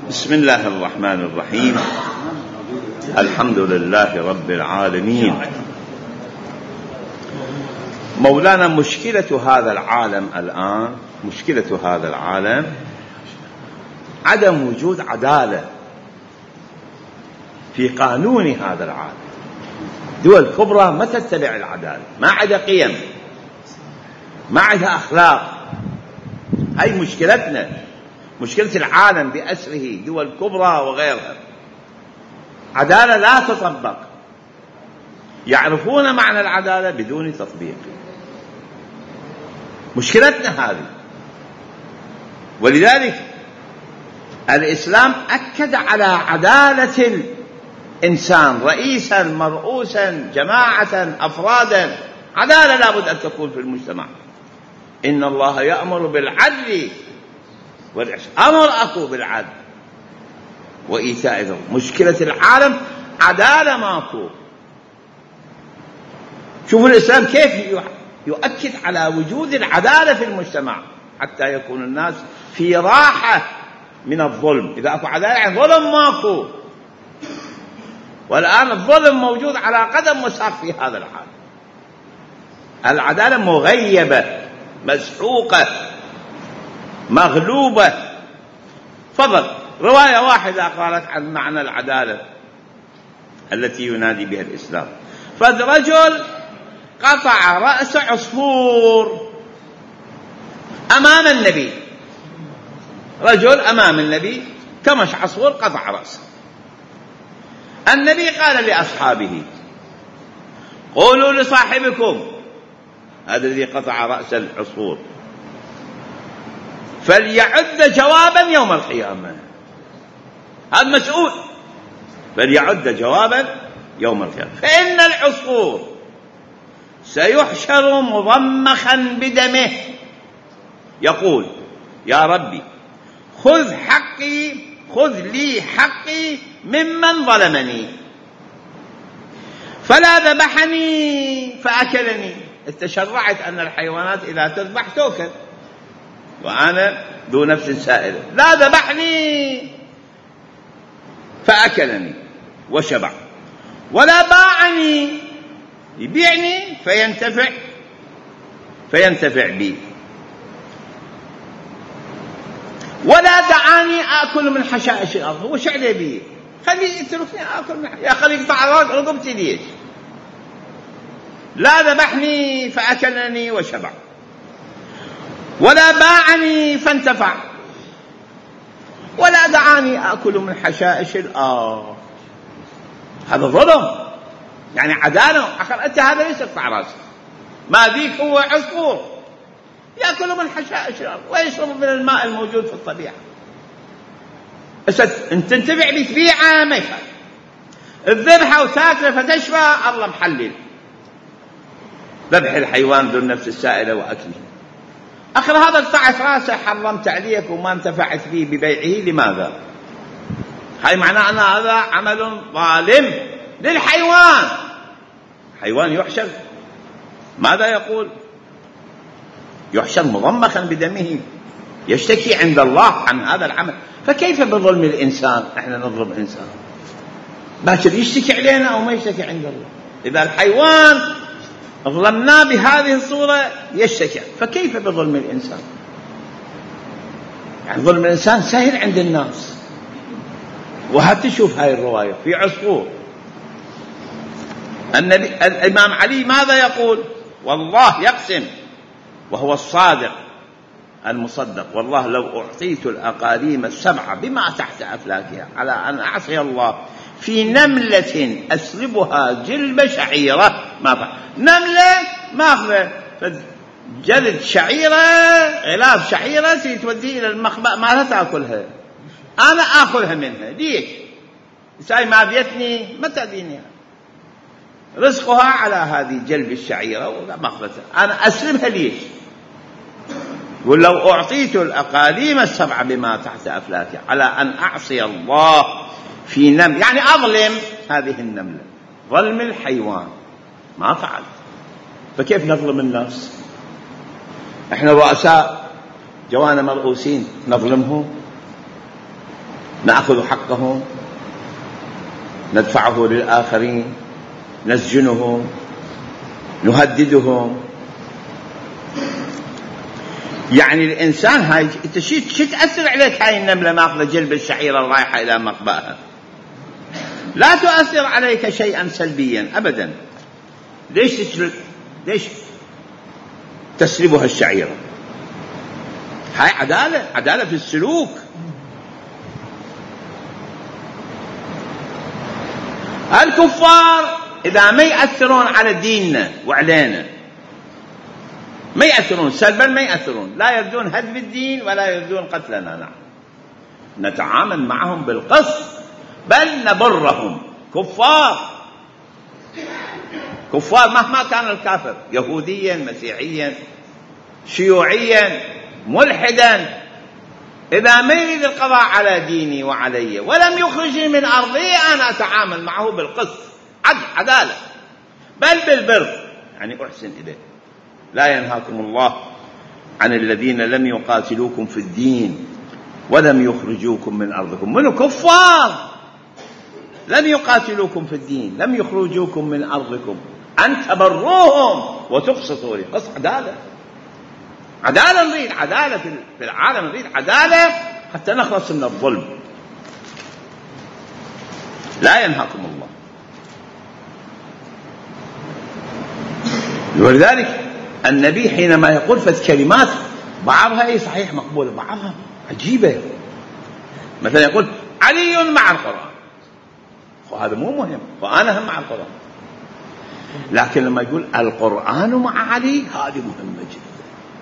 بسم الله الرحمن الرحيم. الحمد لله رب العالمين. مولانا، مشكلة هذا العالم الآن، مشكلة هذا العالم عدم وجود عدالة في قانون هذا العالم. دول كبرى ما تتبع العدالة، ما عندها قيم، ما عندها أخلاق. هاي مشكلتنا، مشكلة العالم بأسره، دول كبرى وغيرها. عدالة لا تطبق، يعرفون معنى العدالة بدون تطبيق. مشكلتنا هذه. ولذلك الإسلام أكد على عدالة الإنسان، رئيسا مرؤوسا جماعة أفرادا. عدالة لابد أن تكون في المجتمع. إن الله يأمر بالعدل والإحسان، أمر أكو بالعدل وإيتاء ذي القربى. مشكلة العالم عدالة ماكو. شوفوا الإسلام كيف يؤكد على وجود العدالة في المجتمع حتى يكون الناس في راحة من الظلم. إذا أكو عدالة عن ظلم ماكو. والآن الظلم موجود على قدم وساق في هذا العالم. العدالة مغيبة، مسحوقة، مغلوبة. فضل رواية واحدة قالت عن معنى العدالة التي ينادي بها الإسلام. فرجل قطع رأس عصفور أمام النبي، رجل أمام النبي كمش عصفور قطع رأسه. النبي قال لأصحابه: قولوا لصاحبكم هذا الذي قطع رأس العصفور فليعد جوابا يوم القيامة. هذا مسؤول، فليعد جوابا يوم القيامة، فإن العصفور سيحشر مضمخا بدمه يقول: يا ربي خذ حقي، خذ لي حقي ممن ظلمني، فلا ذبحني فأكلني. استشرعت أن الحيوانات إذا تذبح تؤكل، وأنا ذو نفس سائلة. لا ذبحني فأكلني وشبع، ولا باعني يبيعني فينتفع بي، ولا دعاني آكل من حشائش الأرض. هو شو عليه بي؟ خليه يتركني آكل من يا خليه يقطع رقبتي ليش؟ لا ذبحني فأكلني وشبع، ولا باعني فانتفع، ولا دعاني آكل من حشائش الأرض. هذا ظلم، يعني عدالة. أخر أنت هذا ليس قطع راسك، ما ذيك هو عصفور يأكل من حشائش الأرض ويشرب من الماء الموجود في الطبيعة. أنت تنتفع بتبيعه ما يخالف، الذبحة وتاكله فتشفى الله محلل. ذبح الحيوان ذو النفس السائلة وأكله. أخر هذا قطعت راسه حرمت عليك وما انتفعت به ببيعه، لماذا؟ هاي معناه أن هذا عمل ظالم للحيوان. حيوان يحشر ماذا يقول؟ يحشر مضمخا بدمه، يشتكي عند الله عن هذا العمل. فكيف بظلم الإنسان؟ احنا نظلم إنسان باكر يشتكي علينا أو ما يشتكي عند الله. إذا الحيوان ظلمناه بهذه الصورة يشتكي، فكيف بظلم الإنسان؟ يعني ظلم الإنسان سهل عند الناس. وهتشوف هاي الرواية في عصفور. الإمام علي ماذا يقول؟ والله يقسم وهو الصادق المصدق: والله لو أعطيت الأقاليم السبع بما تحت أفلاكها على أن أعصي الله في نملة أسلبها جلب شعيرة ما فعل. نملة ماخذة جلد شعيرة، غلاف شعيرة توديه إلى المخبأ ما تأكلها، أنا أخذها منها. ليش؟ ساي ما بيتني ما تأذيني، رزقها على هذه جلب الشعيرة ومخبتها، أنا أسلبها ليش؟ يقول: لو أعطيت الأقاليم السبع بما تحت أفلاكها على أن أعصي الله في نمل، يعني أظلم هذه النملة، ظلم الحيوان ما فعل. فكيف نظلم الناس؟ احنا رؤساء جوانا مرؤوسين نظلمهم؟ نأخذ حقهم، ندفعه للآخرين، نسجنهم، نهددهم. يعني الإنسان هاي شو تأثر عليك هاي النملة ماخذة جلب الشعيرة رايحة إلى مقبأها؟ لا تؤثر عليك شيئا سلبيا أبدا. ليش تسلبها الشعيرة؟ هاي عدالة في السلوك. الكفار إذا ما يأثرون على ديننا وعلينا، ما يأثرون سلبا، ما يأثرون، لا يردون هدم الدين ولا يردون قتلنا. نعم نتعامل معهم بالقسط، بل نبرهم. كفار مهما كان الكافر، يهوديا، مسيحيا، شيوعيا، ملحدا، إذا ما يريد القضاء على ديني وعلي ولم يخرجني من أرضي، أنا أتعامل معه بالقسط، عدالة، بل بالبر، يعني أحسن إليه. لا ينهاكم الله عن الذين لم يقاتلوكم في الدين ولم يخرجوكم من أرضكم. من كفار لم يقاتلوكم في الدين، لم يخرجوكم من أرضكم، أن تبروهم وتقسطوا لي. قسط، عدالة نريد، عدالة في العالم، نريد عدالة حتى نخلص من الظلم. لا ينهاكم الله. ولذلك النبي حينما يقول فذ كلمات، بعضها صحيح مقبولة، بعضها عجيبة. مثلا يقول علي مع القرآن، وهذا مو مهم، وأنا هم مع القرآن. لكن لما يقول القرآن مع علي، هذه مهمة جدا.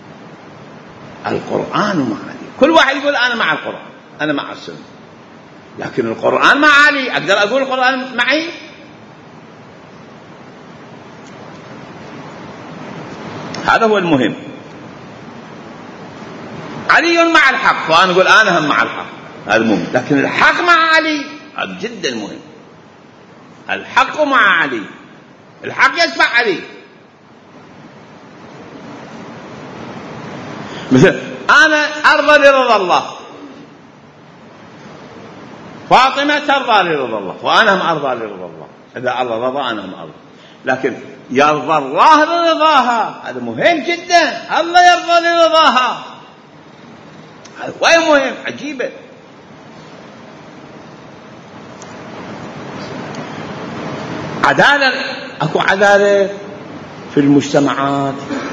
القرآن مع علي، كل واحد يقول أنا مع القرآن، أنا مع السنة، لكن القرآن مع علي، أقدر أقول القرآن معي؟ هذا هو المهم. علي مع الحق، وأنا أقول أنا هم مع الحق، هذا مهم. لكن الحق مع علي هذا جدا مهم. الحق مع علي، الحق يتبع علي. مثل أنا أرضى لرضا الله، فاطمة ترضى لرضا الله، وأنا هم أرضى لرضا الله. إذا الله رضى أنا هم أرضى. لكن يرضى الله لرضاها، هذا مهم جدا. الله يرضى لرضاها، هذا وين مهم، عجيبة. عدالة، أكو عدالة في المجتمعات.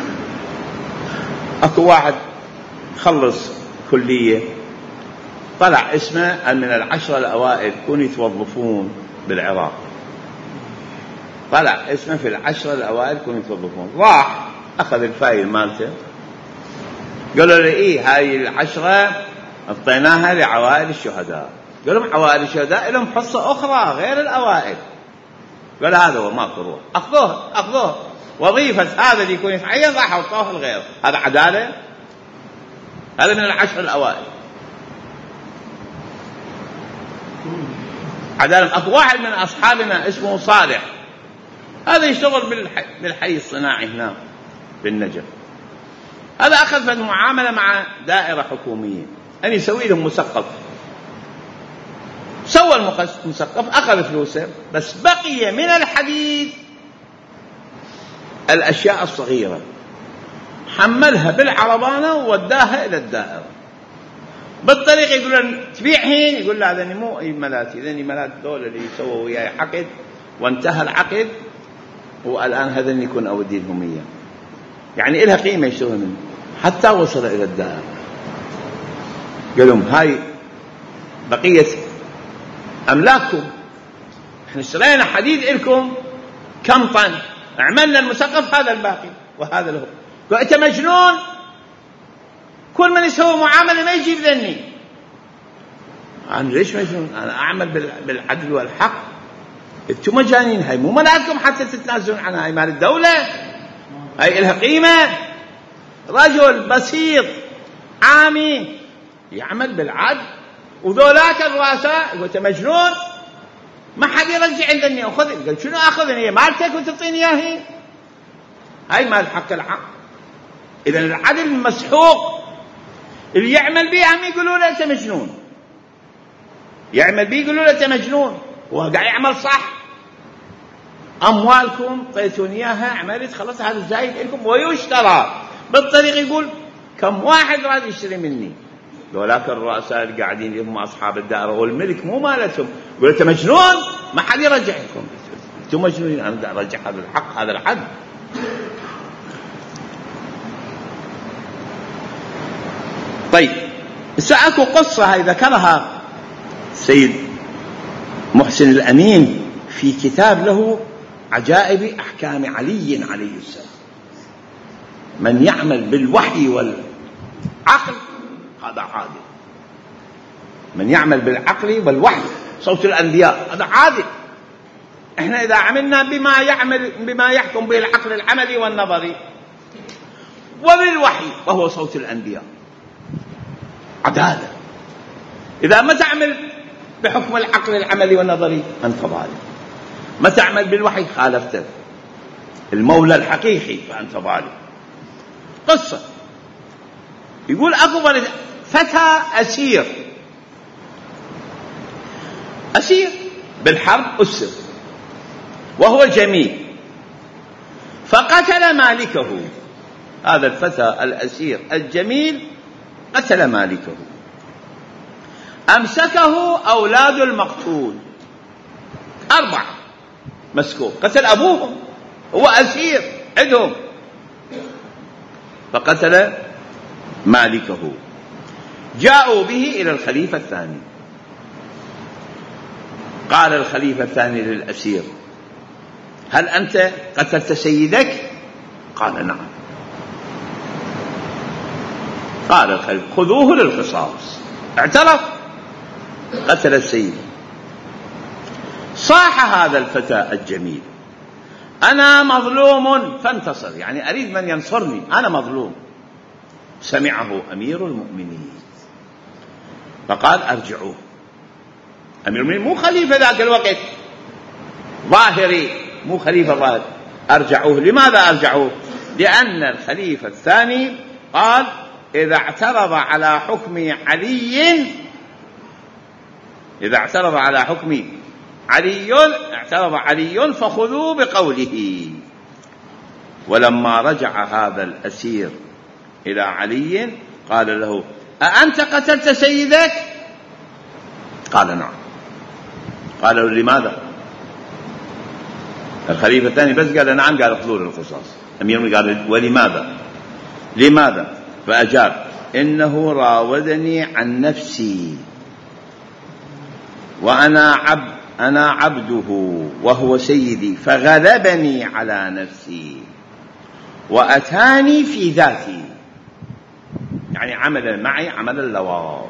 أكو واحد خلص كلية، طلع اسمه من 10 الأوائل كانوا يتوظفون بالعراق، طلع اسمه في 10 الأوائل كانوا يتوظفون. راح أخذ الفايل مالته، قالوا له إيه هاي 10 اعطيناها لعوائل الشهداء. قالوا لهم عوائل الشهداء لهم حصة أخرى غير الأوائل. قال هذا هو، ما كروه، أخذوه وظيفة هذا اللي يكون يتعين راح أعطوه الغير. هذا عدالة؟ هذا من 10 الأوائل عدالة. أكو واحد من أصحابنا اسمه صالح، هذا يشتغل بالحي الصناعي هنا بالنجف. هذا أخذ في المعاملة مع دائرة حكومية أن يسوي لهم مثقف، سوى المثقف، أخذ فلوسه، بس بقي من الحديد الأشياء الصغيرة، حملها بالعربانة ووداها إلى الدائرة. بالطريق يقول له تبيعهن، يقول له هذا مو أي ملاتي، ذني ملات دول اللي يسووا وياي عقد وانتهى العقد، والآن هذا يكون أودي لهم إياه. يعني إلها قيمة يشترون منه. حتى وصل إلى الدائرة قال لهم هاي بقية أملاككم، احنا اشترينا حديد إلكم كم طن، عملنا المثقف هذا الباقي وهذا له. قال أنت مجنون، كل من يسوي معاملة ما يجيب ذني. أنا ليش مجنون؟ أنا أعمل بالعدل والحق. أنتم مجانين، هاي مو ملاتكم حتى تتنازلون عنها، هاي مال الدولة، هاي إلها قيمة. رجل بسيط عامي يعمل بالعدل، وذولاك الرؤساء يقول أنت مجنون، ما حد يرجع عندني أخذ. قال شنو أخذني؟ مالتك وتعطيني إياه؟ هاي مال حق الحق. إذا العدل مسحوق، اللي يعمل بها هم يقولوا له أنت مجنون. يعمل بيه يقولوا له أنت مجنون، هو قاعد يعمل صح. أموالكم طيتوني إياها، عملت خلاص هذا زايد لكم ويشترى بالطريق. يقول كم واحد راد يشتري مني، ولكن الرؤساء اللي قاعدين هم أصحاب الدائرة والملك مو مالتهم، يقول أنت مجنون ما حد يرجع لكم، أنتم مجنونين، أنا أرجع هذا الحق هذا الحد. طيب سأكو قصة هاي ذكرها سيد محسن الأمين في كتاب له عجائب أحكام علي عليه السلام. من يعمل بالوحي والعقل هذا عادل، من يعمل بالعقل والوحي صوت الأنبياء هذا عادل. احنا إذا عملنا بما يحكم به العقل العملي والنظري وبالوحي وهو صوت الأنبياء عدالة. إذا ما تعمل بحكم العقل العملي والنظري أنت ظالم، ما تعمل بالوحي خالفت المولى الحقيقي فأنت ظالم. قصة يقول أكبر فتى أسير بالحرب أسر وهو جميل، فقتل مالكه. هذا الفتى الأسير الجميل قتل مالكه، أمسكه أولاد المقتول 4 مسكوه، قتل أبوهم، هو أسير عندهم، فقتل مالكه. جاءوا به إلى الخليفة الثاني، قال الخليفة الثاني للأسير هل أنت قتلت سيدك؟ قال نعم. قال الخليفة خذوه للقصاص، اعترف قتل السيد. صاح هذا الفتى الجميل أنا مظلوم فانتصر، يعني أريد من ينصرني، أنا مظلوم. سمعه أمير المؤمنين فقال أرجعوه. أمير المؤمنين مو خليفة ذاك الوقت ظاهري، مو خليفة ظاهر. أرجعوه. لماذا أرجعوه؟ لأن الخليفة الثاني قال إذا اعترض على حكم علي، إذا اعترض على حكم اعترض علي فخذوا بقوله. ولما رجع هذا الأسير إلى علي قال له أأنت قتلت سيدك؟ قال نعم. قال له لماذا؟ الخليفة الثاني بس قال نعم، قال اخذوه للقصاص. أمير قال لماذا؟ فأجاب إنه راودني عن نفسي أنا عبده وهو سيدي، فغلبني على نفسي وأتاني في ذاتي، يعني عمل معي عمل اللواط.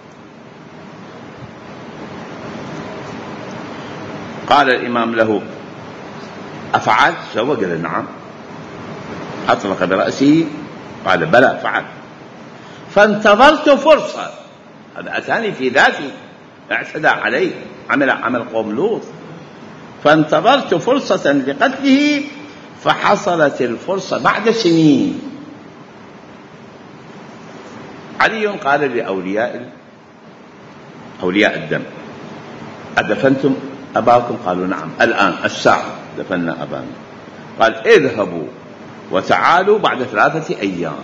قال الإمام له أفعلت؟ سوى؟ قال نعم. أطلق برأسه قال بلى فعل. فانتظرت فرصة، هذا أتاني في ذاتي، اعتدى عليه، عمل قوم لوط. فانتظرت فرصة لقتله فحصلت الفرصة بعد سنين. علي قال لأولياء الدم أدفنتم أباكم؟ قالوا نعم، الآن الساعة دفنا أبانا. قال اذهبوا وتعالوا بعد 3 أيام،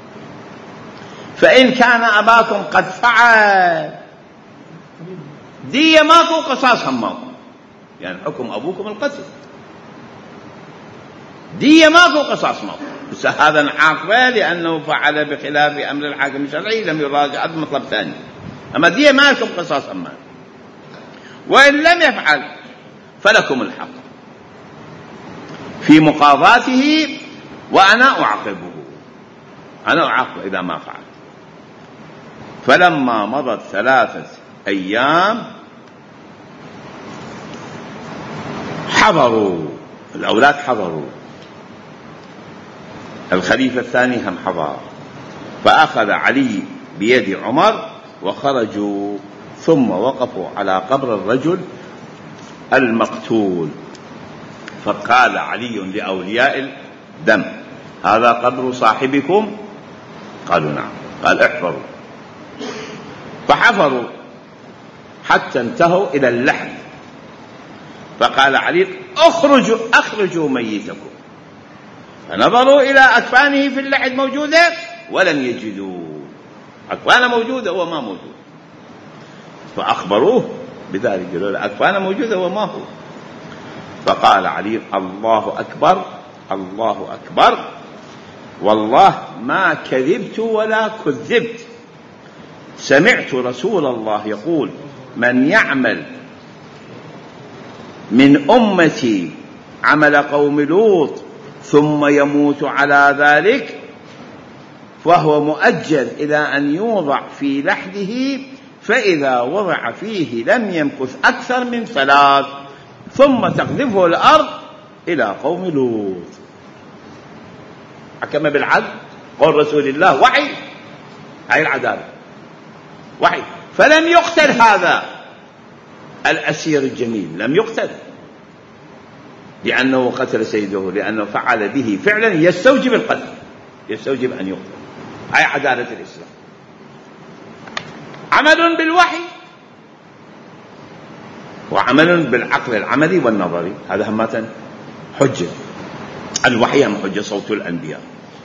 فإن كان أباكم قد فعل دية ماكو قصاص هم ماكو، يعني حكم أبوكم القتل، دية ماكو قصاص ماكو. بس هذا نعاقبه لأنه فعل بخلاف أمر الحاكم الشرعي، لم يراجع مطلب ثاني. أما دية ما لكم قصاص أمان، وإن لم يفعل فلكم الحق في مقاضاته، وأنا أعاقبه، أنا أعاقبه إذا ما فعل. فلما مضت 3 أيام حضروا الأولاد، حضروا الخليفة الثاني هم حضر، فأخذ علي بيد عمر وخرجوا، ثم وقفوا على قبر الرجل المقتول. فقال علي لأولياء الدم هذا قبر صاحبكم؟ قالوا نعم. قال احفروا. فحفروا حتى انتهوا إلى اللحد، فقال علي أخرجوا ميتكم، فنظروا إلى أكفانه في اللحد موجودة ولم يجدوا، أكفانه موجودة هو ما موجود، فأخبروه بذلك، قالوا له أكفانه موجودة هو ما هو. فقال علي الله أكبر الله أكبر، والله ما كذبت ولا كذبت، سمعت رسول الله يقول من يعمل من أمتي عمل قوم لوط ثم يموت على ذلك فهو مؤجل إلى أن يوضع في لحده، فإذا وضع فيه لم يمكث أكثر من 3 ثم تقذفه الأرض إلى قوم لوط. حكم بالعدل، قول رسول الله وحي، هاي العدالة وحي. فلم يقتل هذا الأسير الجميل، لم يقتل لأنه قتل سيده، لأنه فعل به فعلا يستوجب القتل، يستوجب أن يقتل. هاي عدالة الإسلام، عمل بالوحي وعمل بالعقل العملي والنظري، هذا همة حجة. الوحي هم حجة، صوت الأنبياء.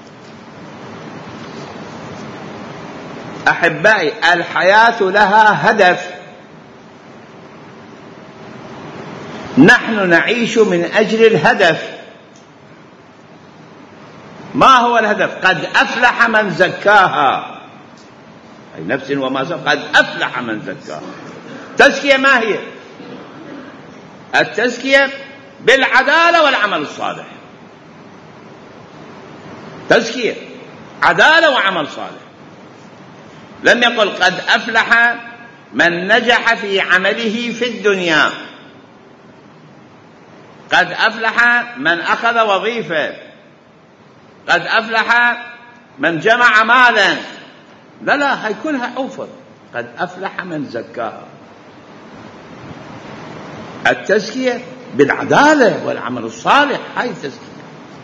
أحبائي، الحياة لها هدف، نحن نعيش من أجل الهدف. ما هو الهدف؟ قد أفلح من زكاها، أي نفس وما سواها، قد أفلح من زكاها. تزكية ما هي؟ التزكية بالعدالة والعمل الصالح، تزكية عدالة وعمل صالح. لم يقل قد أفلح من نجح في عمله في الدنيا، قد أفلح من أخذ وظيفة، قد أفلح من جمع مالا، لا هي كلها أوفر. قد أفلح من زكاها. التزكية بالعدالة والعمل الصالح، هاي التزكية.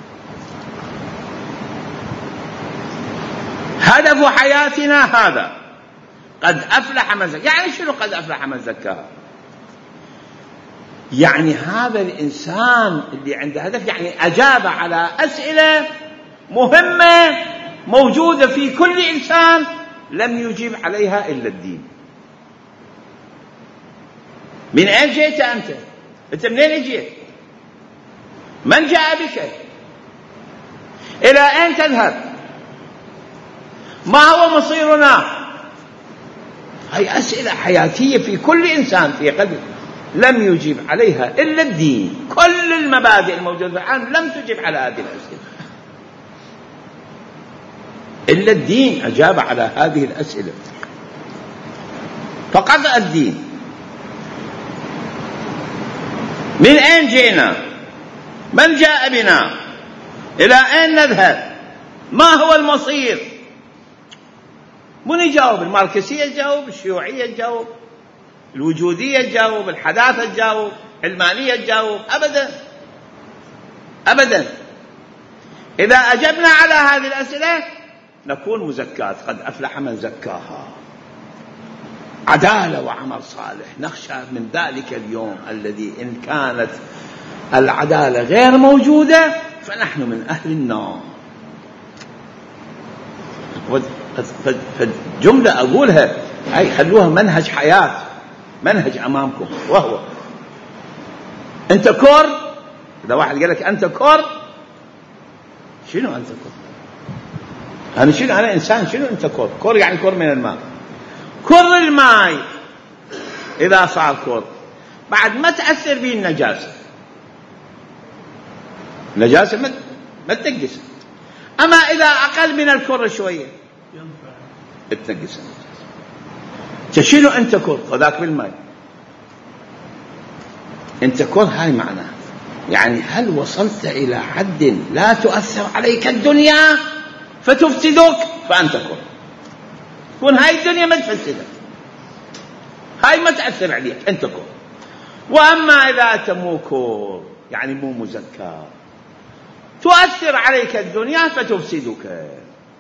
هدف حياتنا هذا، قد أفلح من زكاها. يعني شنو قد أفلح من زكاها؟ يعني هذا الإنسان اللي عنده هدف، يعني أجاب على أسئلة مهمة موجودة في كل إنسان لم يجيب عليها إلا الدين. من أين جئت أنت منين جئت؟ من جاء بك؟ إلى أين تذهب؟ ما هو مصيرنا؟ هي أسئلة حياتية في كل إنسان في قلبه لم يجيب عليها إلا الدين. كل المبادئ الموجودة في العالم لم تجيب على هذه الأسئلة إلا الدين أجاب على هذه الأسئلة فقط الدين. من أين جئنا؟ من جاء بنا؟ إلى أين نذهب؟ ما هو المصير؟ من يجاوب؟ الماركسية تجاوب، الشيوعية تجاوب، الوجودية تجاوب، الحداثة تجاوب، العلمانية تجاوب؟ أبدا. إذا أجبنا على هذه الأسئلة نكون مزكاة. قد أفلح من زكاها، عدالة وعمل صالح. نخشى من ذلك اليوم الذي إن كانت العدالة غير موجودة فنحن من أهل النار. فالجملة أقولها هاي خلوها منهج حياة، منهج أمامكم، وهو أنت كور. إذا واحد قال لك أنت كور، شنو أنت كور؟ أنا شنو؟ أنا إنسان. شنو أنت كور؟ كور يعني كور من الماء. كور الماء إذا صار كور بعد ما تأثر به النجاسة، النجاسة ما تنقص. أما إذا أقل من الكور شوية تنقص النجاسة. شنو أنت كور؟ وذاك بالماء أنت كور. هاي معناه يعني هل وصلت إلى حد لا تؤثر عليك الدنيا فتفسدك فأنت كور. تكون هاي الدنيا ما تفسدك، هاي ما تأثر عليك، أنت كور. وأما إذا أنت مو كور يعني مو مزكى تؤثر عليك الدنيا فتفسدك.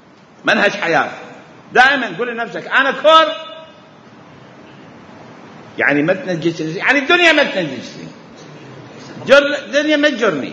منهج حياة. دائما قل لنفسك أنا كور يعني ما تنجسني، يعني الدنيا ما تنجسني، الدنيا ما تجرني،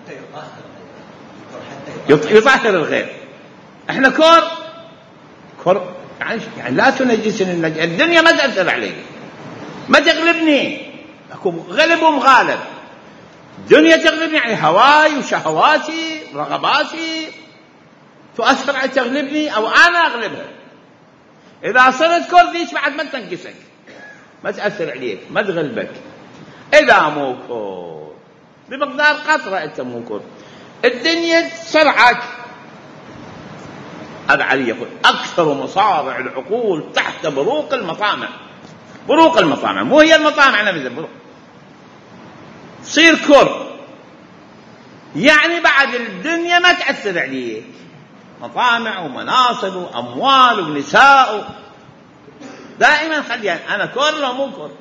يطهر الغير. احنا كور يعني لا تنجسني الدنيا ما تأثر علي، ما تغلبني، أكون غلب ومغالب. الدنيا تغلبني يعني هواي وشهواتي رغباتي تؤثر على تغلبني أو أنا أغلبها. إذا صرت كور ليش بعد ما تنقصك، ما تأثر عليك، ما تغلبك. إذا مو كور بمقدار قطرة أنت مو كور، الدنيا تسرعك. هذا علي يقول أكثر مصارع العقول تحت بروق المطامع. بروق المطامع مو هي المطامع نفسها، بروق صير كور، يعني بعد الدنيا ما تأثر عليه، مطامع ومناصب وأموال ونساء، دائما خلي أنا كور ولا مو كور.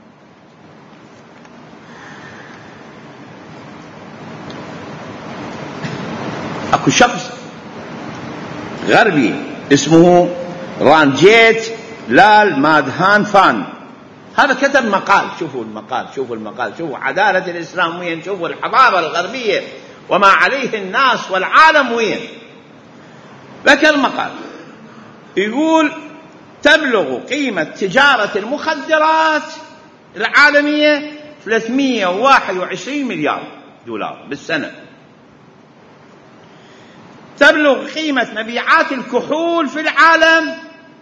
أكو شخص غربي اسمه رانجيت لال مادهان فان، هذا كتب مقال. شوفوا المقال، شوفوا المقال، شوفوا عدالة الإسلام وين، شوفوا الحضارة الغربية وما عليه الناس والعالم وين. ذكر المقال يقول تبلغ قيمة تجارة المخدرات العالمية 321 مليار دولار بالسنة. تبلغ قيمة مبيعات الكحول في العالم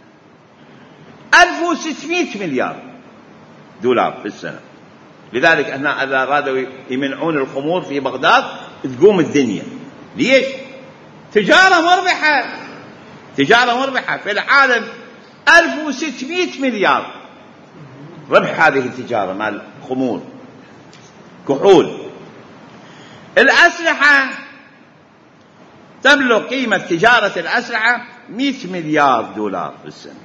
1600 مليار دولار في السنة. لذلك احنا إذا أرادوا يمنعون الخمور في بغداد تقوم الدنيا. ليش؟ تجارة مربحة، تجارة مربحة في العالم 1600 مليار ربح هذه التجارة مال خمور كحول. الأسلحة تبلغ قيمة تجارة الأسلحة 100 مليار دولار في السنة.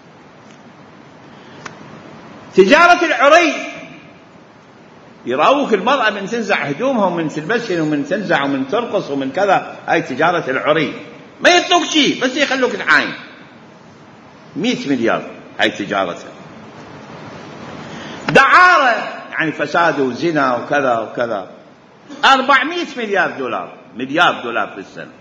تجارة العري، يراوك المرأة من تنزع هدومها ومن تلبسها ومن تنزع ومن ترقص ومن كذا، هاي تجارة العري، ما يطلق شيء بس يخلوك تعاين. 100 مليار هاي تجارتها. دعارة يعني فساد وزنا وكذا وكذا 400 مليار دولار، مليار دولار في السنة.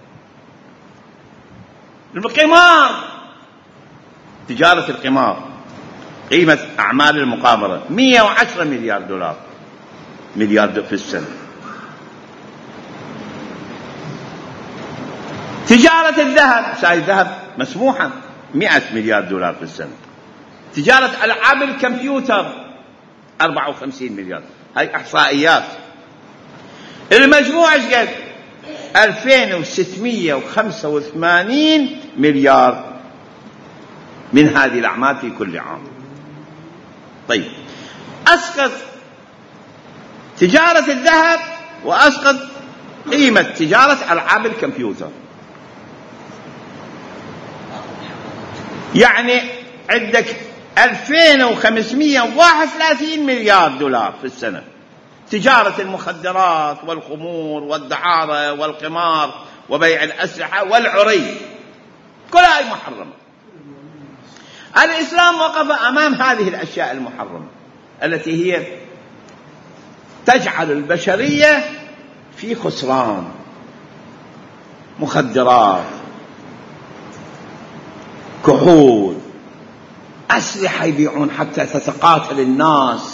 القمار، تجارة القمار، قيمة أعمال المقامرة 110 مليار دولار، مليار دولار في السنة. تجارة الذهب، ساي الذهب مسموحة 100 مليار دولار في السنة. تجارة ألعاب الكمبيوتر 54 مليار. هاي إحصائيات. المجموع ايش قد؟ 2685 مليار من هذه الأعمال في كل عام. طيب أسقط تجارة الذهب وأسقط قيمة تجارة ألعاب الكمبيوتر، يعني عندك 2531 مليار دولار في السنة. تجارة المخدرات والخمور والدعارة والقمار وبيع الأسلحة والعري كلها محرمة. الإسلام وقف أمام هذه الأشياء المحرمة التي هي تجعل البشرية في خسران. مخدرات، كحول، أسلحة يبيعون حتى تتقاتل الناس،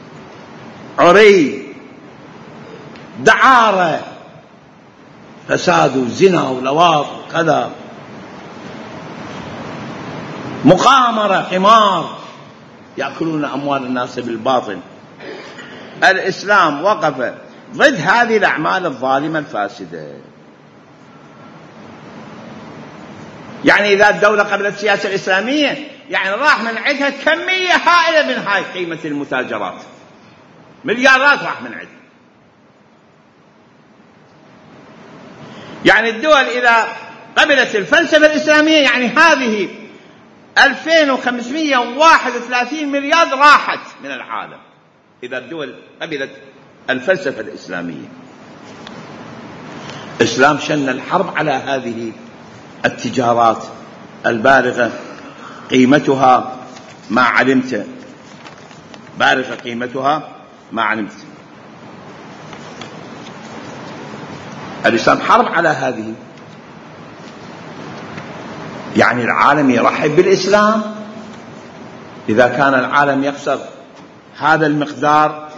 عري، دعارة، فساد وزنا ولواط وكذا، مقامرة، قمار، يأكلون أموال الناس بالباطل. الإسلام وقف ضد هذه الأعمال الظالمة الفاسدة. يعني إذا الدولة قبلت السياسة الإسلامية يعني راح من عندها كمية هائلة من هاي قيمة المتاجرات، مليارات راح من عندها. يعني الدول إذا قبلت الفلسفة الإسلامية يعني هذه 2531 مليار راحت من العالم إذا الدول قبلت الفلسفة الإسلامية. الإسلام شن الحرب على هذه التجارات البالغة قيمتها ما علمت بعرف قيمتها ما علمت. الإسلام حرب على هذه، يعني العالم يرحب بالإسلام. إذا كان العالم يخسر هذا المقدار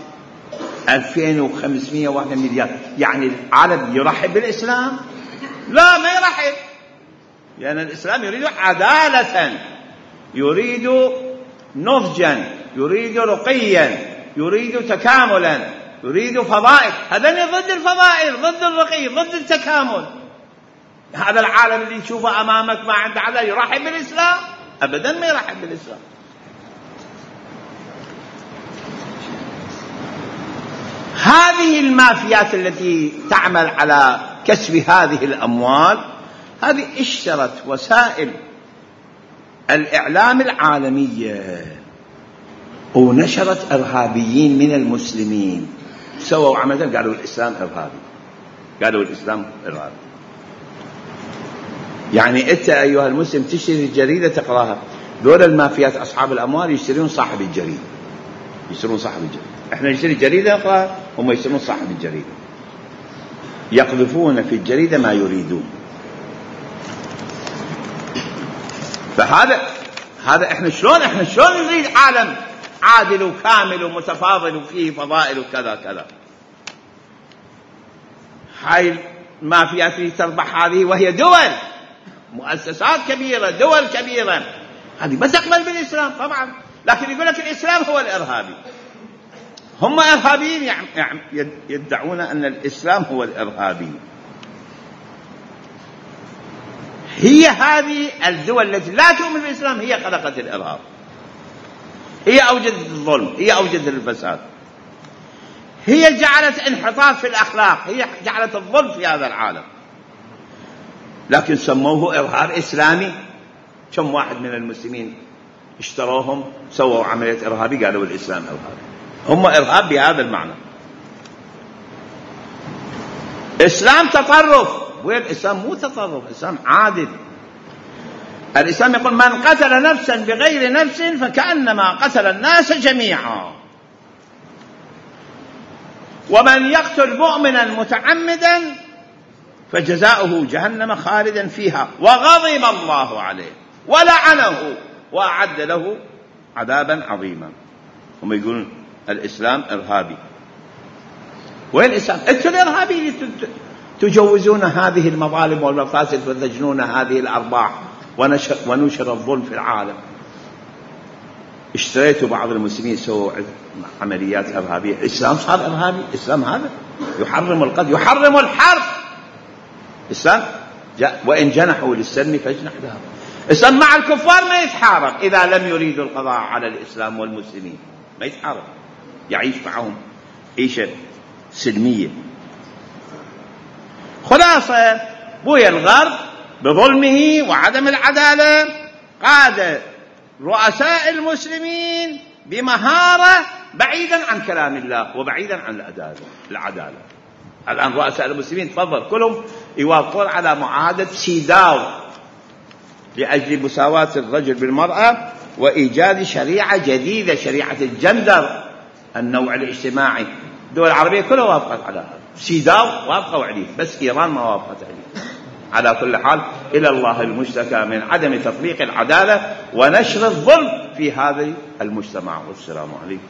2501 مليار، يعني العالم يرحب بالإسلام؟ لا، ما يرحب، لأن الإسلام يريد عدالة، يريد نضجا، يريد رقيا، يريد تكاملا، يريد فضائل. هذا ضد الفضائل، ضد الرقي، ضد التكامل. هذا العالم اللي تشوفه أمامك ما عنده عدالة يرحب بالإسلام؟ أبدا ما يرحب بالإسلام. هذه المافيات التي تعمل على كسب هذه الأموال، هذه اشترت وسائل الإعلام العالمية ونشرت إرهابيين من المسلمين، سووا عمدا قالوا الإسلام إرهابي، قالوا الإسلام إرهابي. يعني أنت أيها المسلم تشتري الجريدة تقراها، دول المافيات أصحاب الأموال يشترون صاحب الجريدة، يشترون صاحب الجريدة. احنا نشتري الجريدة نقراها، هم يشترون صاحب الجريدة، يقذفون في الجريدة ما يريدون. فهذا احنا شلون نريد عالم عادل وكامل ومتفاضل وفيه فضائل وكذا كذا؟ هاي المافيات اللي تربح هذه، وهي دول، مؤسسات كبيرة، دول كبيرة، هذه ما تقبل بالإسلام طبعا، لكن يقول لك الإسلام هو الإرهابي. هم إرهابيين يدعون أن الإسلام هو الإرهابي. هي هذه الدول التي لا تؤمن بالإسلام هي خلقت الإرهاب، هي أوجدت الظلم، هي أوجدت الفساد، هي جعلت انحطاط في الأخلاق، هي جعلت الظلم في هذا العالم، لكن سموه إرهاب إسلامي. كم واحد من المسلمين اشتروهم سووا عملية إرهابي قالوا الإسلام إرهابي؟ هم إرهاب بهذا المعنى. إسلام تطرف، والإسلام مو تطرف، الإسلام عادل. الإسلام يقول من قتل نفسا بغير نفس فكأنما قتل الناس جميعا، ومن يقتل مؤمنا متعمدا فجزاؤه جهنم خالدا فيها وغضب الله عليه ولعنه وأعد له عذابا عظيما. هم يقولون الإسلام إرهابي. وين الإسلام؟ أنتم الإرهابيين تجوزون هذه المظالم والمفاسد وتجنون هذه الأرباح ونشر الظلم في العالم. اشتريتوا بعض المسلمين سووا عمليات إرهابية، الإسلام صار إرهابي؟ الإسلام هذا يحرم القتل، يحرم الحرب. الإسلام وإن جنحوا للسلم فاجنح لها. الإسلام مع الكفار ما يتحارب إذا لم يريدوا القضاء على الإسلام والمسلمين، ما يتحارب، يعيش معهم عيشة سلمية. خلاصة بويا الغرب بظلمه وعدم العدالة قاد رؤساء المسلمين بمهارة بعيدا عن كلام الله وبعيدا عن العدالة. الآن رؤساء المسلمين تفضل كلهم يوافقون على معاهدة سيداو لأجل مساواة الرجل بالمرأة وإيجاد شريعة جديدة، شريعة الجندر، النوع الاجتماعي. الدول العربية كلها وافقت على هذا. سيداو وافقوا عليه، بس إيران ما وافقت عليه. على كل حال إلى الله المشتكى من عدم تطبيق العدالة ونشر الظلم في هذا المجتمع. والسلام عليكم.